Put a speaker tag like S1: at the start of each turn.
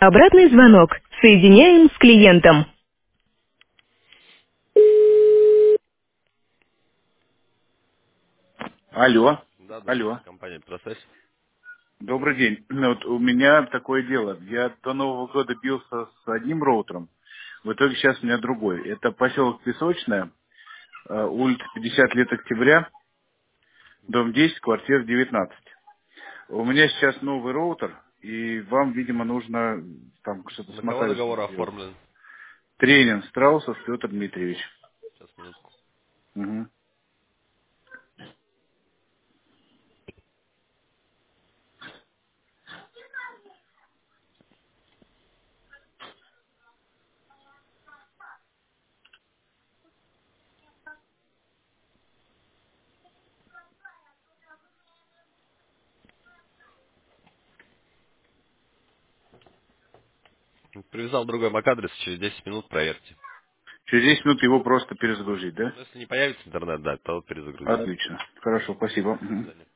S1: Обратный звонок. Соединяем с клиентом. Алло,
S2: Да, здравствуйте,
S1: алло.
S2: компания «Процесс».
S1: Добрый день. Вот у меня такое дело. Я до Нового года бился с одним роутером. В итоге сейчас у меня другой. Это поселок Песочная, улица 50 лет октября, дом 10, квартира 19. У меня сейчас новый роутер, и вам, видимо, нужно там что-то с
S2: На кого
S1: монтажем
S2: договор
S1: сделать.
S2: оформлен?
S1: Тренинг Страусов Петр Дмитриевич.
S2: Сейчас, минутку.
S1: Мгм.
S2: Привязал другой MAC-адрес, через 10 минут проверьте.
S1: Через 10 минут его просто перезагрузить, да?
S2: Ну, если не появится интернет, да, то перезагрузите.
S1: Отлично. Хорошо, спасибо.
S2: До
S1: Мгм.
S2: свидания.